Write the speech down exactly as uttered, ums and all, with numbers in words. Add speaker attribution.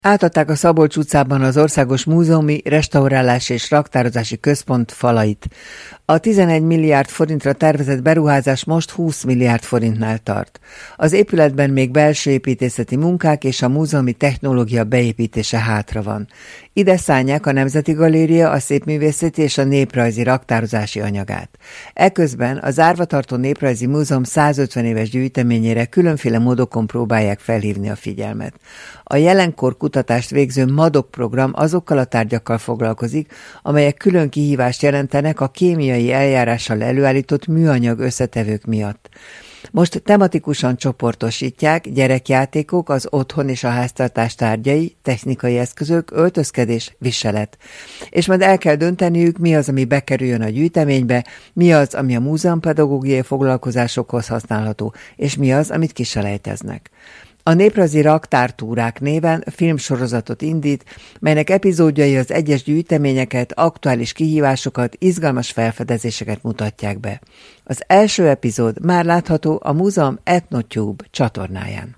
Speaker 1: Átadták a Szabolcs utcában az Országos Múzeumi, Restaurálási és Raktározási Központ falait. A tizenegy milliárd forintra tervezett beruházás most húsz milliárd forintnál tart. Az épületben még belső építészeti munkák és a múzeumi technológia beépítése hátra van. Ide szánják a Nemzeti Galéria, a Szépművészeti és a Néprajzi raktározási anyagát. Eközben a zárva tartó Néprajzi Múzeum százötven éves gyűjteményére különféle módokon próbálják felhívni a figyelmet. A jelenkor kutatást végző MADOK program azokkal a tárgyakkal foglalkozik, amelyek külön kihívást jelentenek a kémiai eljárással előállított műanyag összetevők miatt. Most tematikusan csoportosítják gyerekjátékok, az otthon és a háztartás tárgyai, technikai eszközök, öltözkedés, viselet. És majd el kell dönteniük, mi az, ami bekerüljön a gyűjteménybe, mi az, ami a múzeumpedagógiai foglalkozásokhoz használható, és mi az, amit kiselejteznek. A Néprajzi Raktártúrák néven filmsorozatot indít, melynek epizódjai az egyes gyűjteményeket, aktuális kihívásokat, izgalmas felfedezéseket mutatják be. Az első epizód már látható a múzeum EthnoTube csatornáján.